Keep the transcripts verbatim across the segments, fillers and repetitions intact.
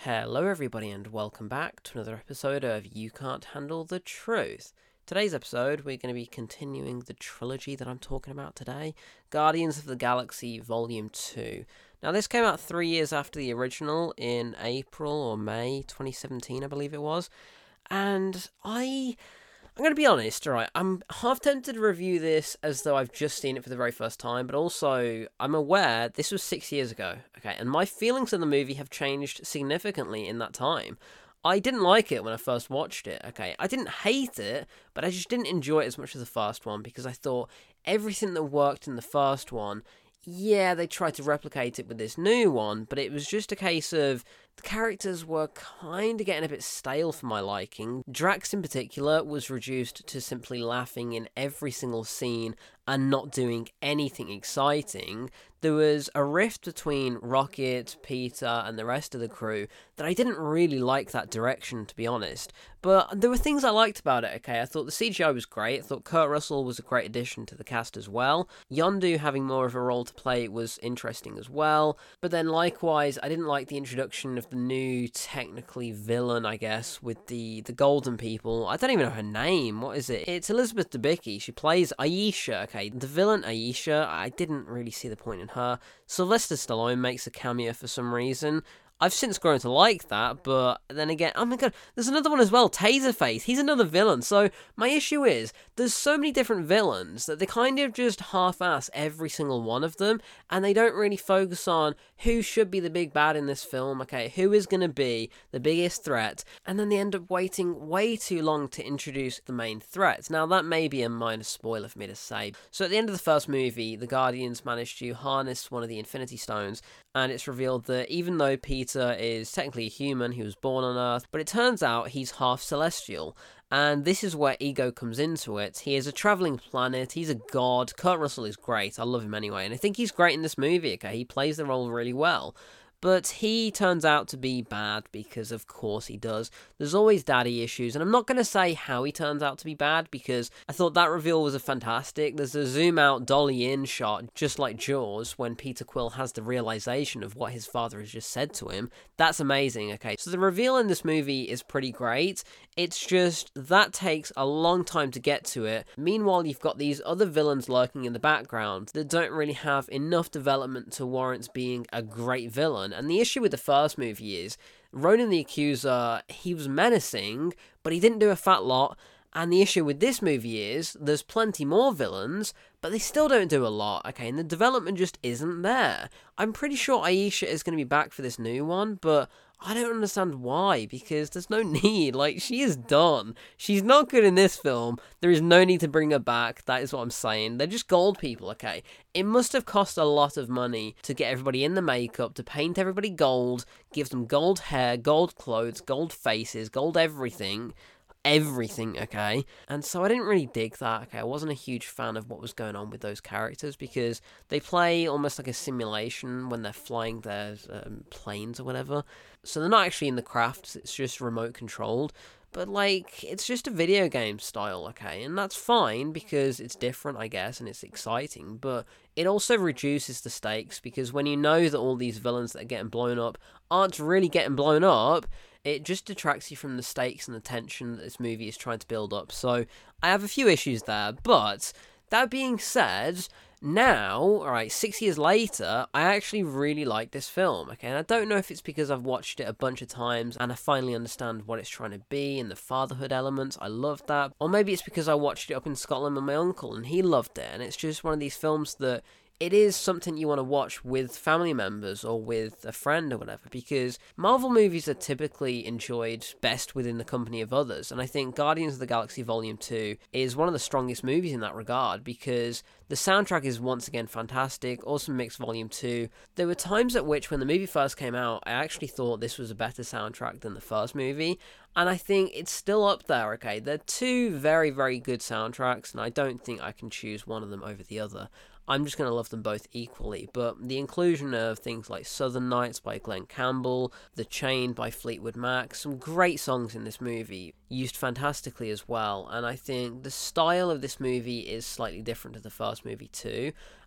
Hello everybody and welcome back to another episode of You Can't Handle the Truth. Today's episode we're going to be continuing the trilogy that I'm talking about today, Guardians of the Galaxy Volume two. Now this came out three years after the original in April or May twenty seventeen I believe it was, and I... I'm going to be honest, alright, I'm half tempted to review this as though I've just seen it for the very first time, but also I'm aware this was six years ago, okay, and my feelings of the movie have changed significantly in that time. I didn't like it when I first watched it, okay, I didn't hate it, but I just didn't enjoy it as much as the first one, because I thought everything that worked in the first one, yeah, they tried to replicate it with this new one, but it was just a case of the characters were kind of getting a bit stale for my liking. Drax in particular was reduced to simply laughing in every single scene and not doing anything exciting. There was a rift between Rocket, Peter, and the rest of the crew that I didn't really like that direction, to be honest. But there were things I liked about it, okay? I thought the C G I was great. I thought Kurt Russell was a great addition to the cast as well. Yondu having more of a role to play was interesting as well. But then likewise, I didn't like the introduction of the new, technically, villain, I guess, with the, the Golden People. I don't even know her name. What is it? It's Elizabeth Debicki. She plays Aisha, okay? The villain, Aisha, I didn't really see the point in her. Sylvester Stallone makes a cameo for some reason. I've since grown to like that, but then again, oh my god, there's another one as well, Taserface, he's another villain. So my issue is, there's so many different villains that they kind of just half-ass every single one of them, and they don't really focus on who should be the big bad in this film, okay, who is going to be the biggest threat, and then they end up waiting way too long to introduce the main threat. Now that may be a minor spoiler for me to say. So at the end of the first movie, the Guardians managed to harness one of the Infinity Stones, and it's revealed that even though Peter is technically a human, he was born on Earth, but it turns out he's half celestial. And this is where ego comes into it. He is a travelling planet, he's a god. Kurt Russell is great, I love him anyway, and I think he's great in this movie, okay? He plays the role really well. But he turns out to be bad because, of course, he does. There's always daddy issues, and I'm not going to say how he turns out to be bad because I thought that reveal was a fantastic. There's a zoom-out, dolly-in shot, just like Jaws, when Peter Quill has the realization of what his father has just said to him. That's amazing, okay? So the reveal in this movie is pretty great. It's just that takes a long time to get to it. Meanwhile, you've got these other villains lurking in the background that don't really have enough development to warrant being a great villain. And the issue with the first movie is, Ronan the Accuser, he was menacing, but he didn't do a fat lot. And the issue with this movie is, there's plenty more villains, but they still don't do a lot, okay? And the development just isn't there. I'm pretty sure Aisha is going to be back for this new one, but I don't understand why, because there's no need. Like, she is done. She's not good in this film. There is no need to bring her back. That is what I'm saying. They're just gold people, okay? It must have cost a lot of money to get everybody in the makeup, to paint everybody gold, give them gold hair, gold clothes, gold faces, gold everything. Everything, okay? And so I didn't really dig that, okay? I wasn't a huge fan of what was going on with those characters because they play almost like a simulation when they're flying their um, planes or whatever. So they're not actually in the crafts, it's just remote controlled. But, like, it's just a video game style, okay? And that's fine because it's different, I guess, and it's exciting. But it also reduces the stakes because when you know that all these villains that are getting blown up aren't really getting blown up, it just detracts you from the stakes and the tension that this movie is trying to build up. So I have a few issues there. But that being said, now, alright, six years later, I actually really like this film, okay? And I don't know if it's because I've watched it a bunch of times and I finally understand what it's trying to be and the fatherhood elements, I love that. Or maybe it's because I watched it up in Scotland with my uncle and he loved it, and it's just one of these films that it is something you want to watch with family members or with a friend or whatever, because Marvel movies are typically enjoyed best within the company of others, and I think Guardians of the Galaxy Volume two is one of the strongest movies in that regard, because the soundtrack is once again fantastic. Awesome Mix Volume two. There were times at which when the movie first came out, I actually thought this was a better soundtrack than the first movie, and I think it's still up there, okay? They're two very, very good soundtracks, and I don't think I can choose one of them over the other. I'm just going to love them both equally, but the inclusion of things like Southern Nights by Glenn Campbell, The Chain by Fleetwood Mac, some great songs in this movie, used fantastically as well, and I think the style of this movie is slightly different to the first movie too,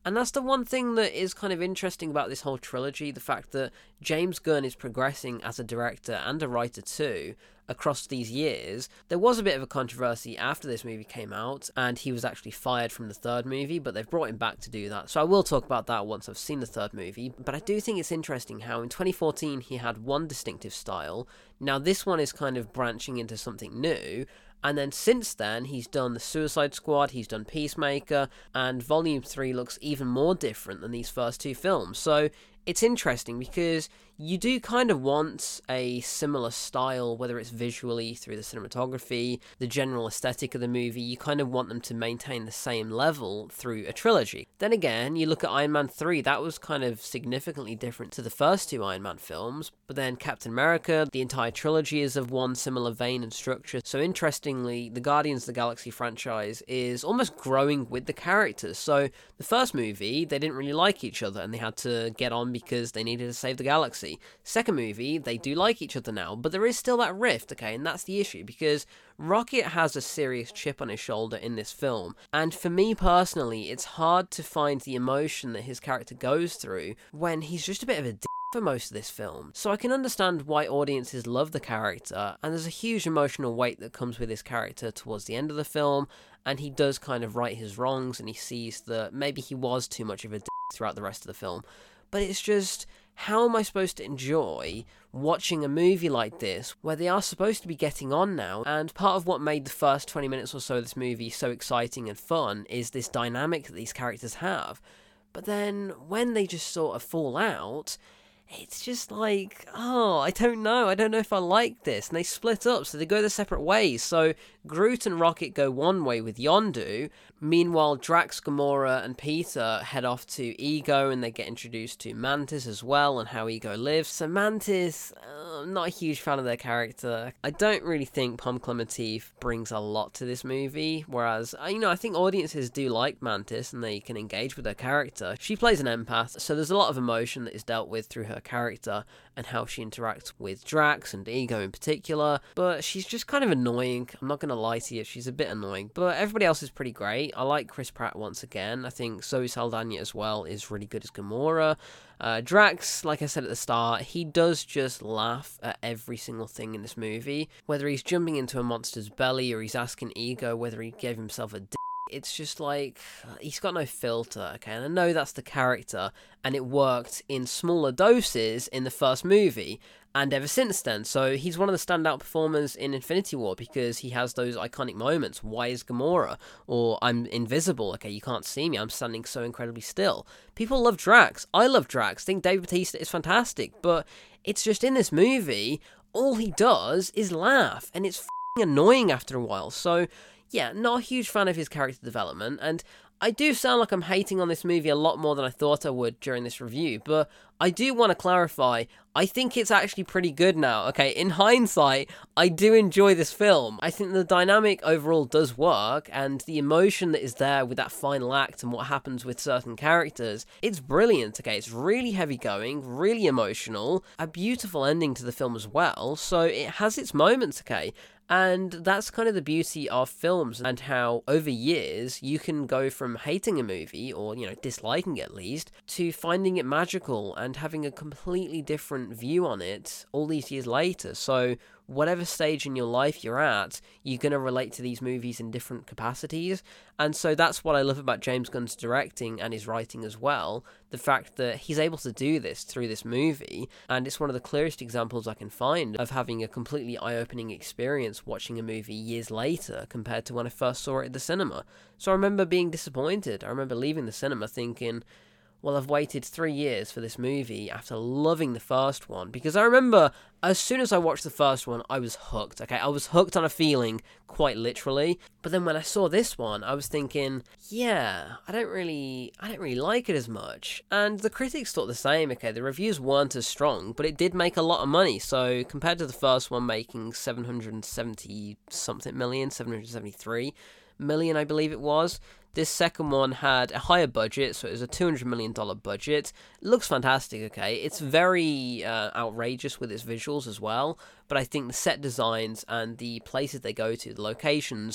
And that's the one thing that is kind of interesting about this whole trilogy, the fact that James Gunn is progressing as a director and a writer too across these years. There was a bit of a controversy after this movie came out, and he was actually fired from the third movie, but they've brought him back to do that. So I will talk about that once I've seen the third movie. But I do think it's interesting how in twenty fourteen he had one distinctive style. Now this one is kind of branching into something new. And then since then, he's done The Suicide Squad, he's done Peacemaker, and Volume three looks even more different than these first two films. So it's interesting because you do kind of want a similar style, whether it's visually through the cinematography, the general aesthetic of the movie. You kind of want them to maintain the same level through a trilogy. Then again, you look at Iron Man three, that was kind of significantly different to the first two Iron Man films. But then Captain America, the entire trilogy is of one similar vein and structure. So interestingly, the Guardians of the Galaxy franchise is almost growing with the characters. So the first movie, they didn't really like each other and they had to get on because they needed to save the galaxy. Second movie, they do like each other now, but there is still that rift, okay, and that's the issue, because Rocket has a serious chip on his shoulder in this film, and for me personally, it's hard to find the emotion that his character goes through when he's just a bit of a d*** for most of this film. So I can understand why audiences love the character, and there's a huge emotional weight that comes with his character towards the end of the film, and he does kind of right his wrongs, and he sees that maybe he was too much of a d*** throughout the rest of the film. But it's just, how am I supposed to enjoy watching a movie like this where they are supposed to be getting on now? And part of what made the first twenty minutes or so of this movie so exciting and fun is this dynamic that these characters have. But then when they just sort of fall out, it's just like, oh, I don't know. I don't know if I like this. And they split up, so they go their separate ways. So Groot and Rocket go one way with Yondu. Meanwhile, Drax, Gamora, and Peter head off to Ego, and they get introduced to Mantis as well, and how Ego lives. So Mantis, uh, I'm not a huge fan of their character. I don't really think Pom Klementieff brings a lot to this movie, whereas, you know, I think audiences do like Mantis, and they can engage with her character. She plays an empath, so there's a lot of emotion that is dealt with through her character, and how she interacts with Drax and Ego in particular, but she's just kind of annoying. I'm not going to lie to you, she's a bit annoying, but everybody else is pretty great. I like Chris Pratt once again. I think Zoe Saldana as well is really good as Gamora. Uh, Drax, like I said at the start, he does just laugh at every single thing in this movie, whether he's jumping into a monster's belly or he's asking Ego whether he gave himself a d***. It's just like, he's got no filter, okay? And I know that's the character, and it worked in smaller doses in the first movie, and ever since then. So he's one of the standout performers in Infinity War because he has those iconic moments. Why is Gamora? Or I'm invisible, okay, you can't see me, I'm standing so incredibly still. People love Drax. I love Drax. I think Dave Bautista is fantastic, but it's just in this movie, all he does is laugh, and it's f***ing annoying after a while. So yeah, not a huge fan of his character development, and I do sound like I'm hating on this movie a lot more than I thought I would during this review, but I do want to clarify, I think it's actually pretty good now, okay? In hindsight, I do enjoy this film. I think the dynamic overall does work, and the emotion that is there with that final act and what happens with certain characters, it's brilliant, okay? It's really heavy going, really emotional, a beautiful ending to the film as well, so it has its moments, okay? And that's kind of the beauty of films, and how over years you can go from hating a movie, or, you know, disliking it at least, to finding it magical and having a completely different view on it all these years later. So whatever stage in your life you're at, you're going to relate to these movies in different capacities. And so that's what I love about James Gunn's directing and his writing as well. The fact that he's able to do this through this movie, and it's one of the clearest examples I can find of having a completely eye-opening experience watching a movie years later compared to when I first saw it at the cinema. So I remember being disappointed. I remember leaving the cinema thinking, well, I've waited three years for this movie after loving the first one. Because I remember, as soon as I watched the first one, I was hooked, okay? I was hooked on a feeling, quite literally. But then when I saw this one, I was thinking, yeah, I don't really, I don't really like it as much. And the critics thought the same, okay? The reviews weren't as strong, but it did make a lot of money. So compared to the first one making seven hundred seventy something million, seven hundred seventy-three million, I believe it was. This second one had a higher budget, so it was a two hundred million dollars budget. It looks fantastic, okay? It's very uh, outrageous with its visuals as well, but I think the set designs and the places they go to, the locations,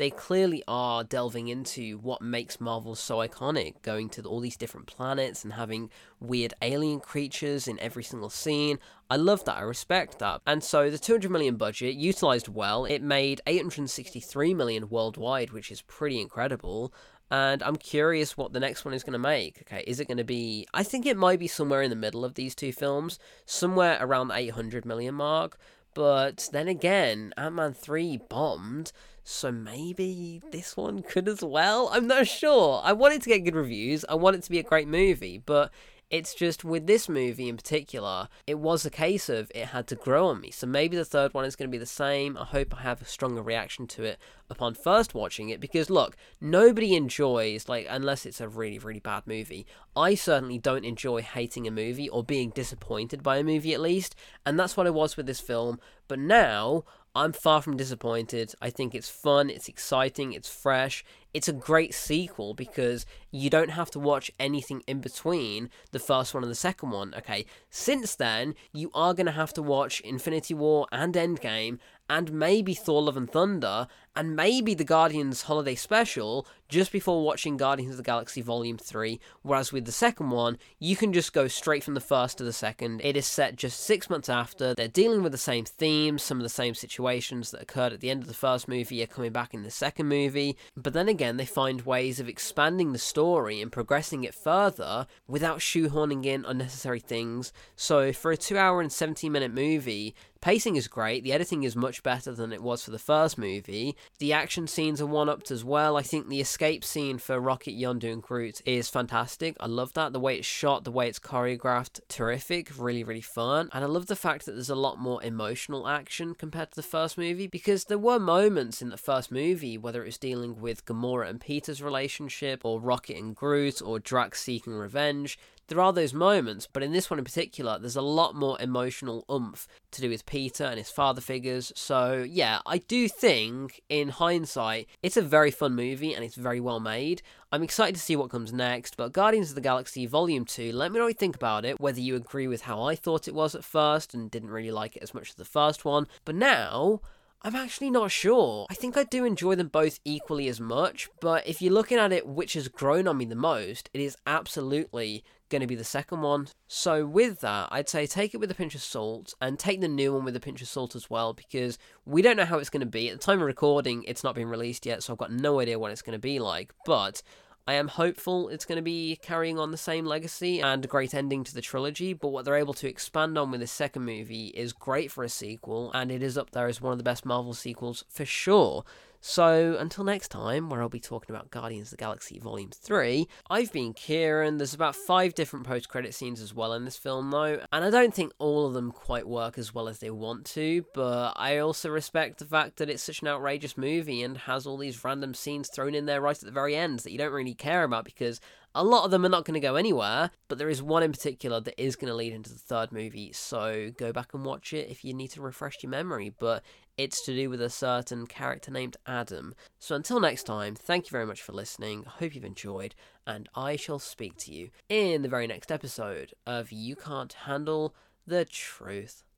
they clearly are delving into what makes Marvel so iconic, going to all these different planets and having weird alien creatures in every single scene. I love that, I respect that. And so the two hundred million budget, utilised well, it made eight hundred sixty-three million worldwide, which is pretty incredible. And I'm curious what the next one is going to make. Okay, is it going to be... I think it might be somewhere in the middle of these two films, somewhere around the eight hundred million mark. But then again, Ant-Man three bombed, so maybe this one could as well? I'm not sure. I want it to get good reviews, I want it to be a great movie, but it's just with this movie in particular, it was a case of it had to grow on me. So maybe the third one is going to be the same. I hope I have a stronger reaction to it upon first watching it, because look, nobody enjoys, like, unless it's a really, really bad movie. I certainly don't enjoy hating a movie or being disappointed by a movie, at least, and that's what I was with this film. But now, I'm far from disappointed. I think it's fun, it's exciting, it's fresh. It's a great sequel because you don't have to watch anything in between the first one and the second one. Okay, since then, you are going to have to watch Infinity War and Endgame, and maybe Thor Love and Thunder, and maybe the Guardians Holiday Special, just before watching Guardians of the Galaxy Volume three, whereas with the second one, you can just go straight from the first to the second. It is set just six months after, they're dealing with the same themes, some of the same situations that occurred at the end of the first movie are coming back in the second movie, but then again, they find ways of expanding the story and progressing it further without shoehorning in unnecessary things. So for a two hour and seventeen minute movie, pacing is great, the editing is much better than it was for the first movie, the action scenes are one-upped as well. I think the escape scene for Rocket, Yondu and Groot is fantastic. I love that, the way it's shot, the way it's choreographed, terrific, really, really fun, and I love the fact that there's a lot more emotional action compared to the first movie, because there were moments in the first movie, whether it was dealing with Gamora and Peter's relationship, or Rocket and Groot, or Drax seeking revenge. There are those moments, but in this one in particular, there's a lot more emotional oomph to do with Peter and his father figures. So yeah, I do think, in hindsight, it's a very fun movie and it's very well made. I'm excited to see what comes next, but Guardians of the Galaxy Volume two, let me know what you think about it, whether you agree with how I thought it was at first and didn't really like it as much as the first one. But now, I'm actually not sure. I think I do enjoy them both equally as much, but if you're looking at it which has grown on me the most, it is absolutely going to be the second one. So with that, I'd say take it with a pinch of salt, and take the new one with a pinch of salt as well, because we don't know how it's going to be. At the time of recording, it's not been released yet, so I've got no idea what it's going to be like, but I am hopeful it's going to be carrying on the same legacy and a great ending to the trilogy, but what they're able to expand on with the second movie is great for a sequel, and it is up there as one of the best Marvel sequels for sure. So, until next time, where I'll be talking about Guardians of the Galaxy Volume three, I've been Kieran. There's about five different post-credit scenes as well in this film, though, and I don't think all of them quite work as well as they want to, but I also respect the fact that it's such an outrageous movie and has all these random scenes thrown in there right at the very end that you don't really care about, because a lot of them are not going to go anywhere, but there is one in particular that is going to lead into the third movie, so go back and watch it if you need to refresh your memory, but it's to do with a certain character named Adam. So until next time, thank you very much for listening, I hope you've enjoyed, and I shall speak to you in the very next episode of You Can't Handle the Truth.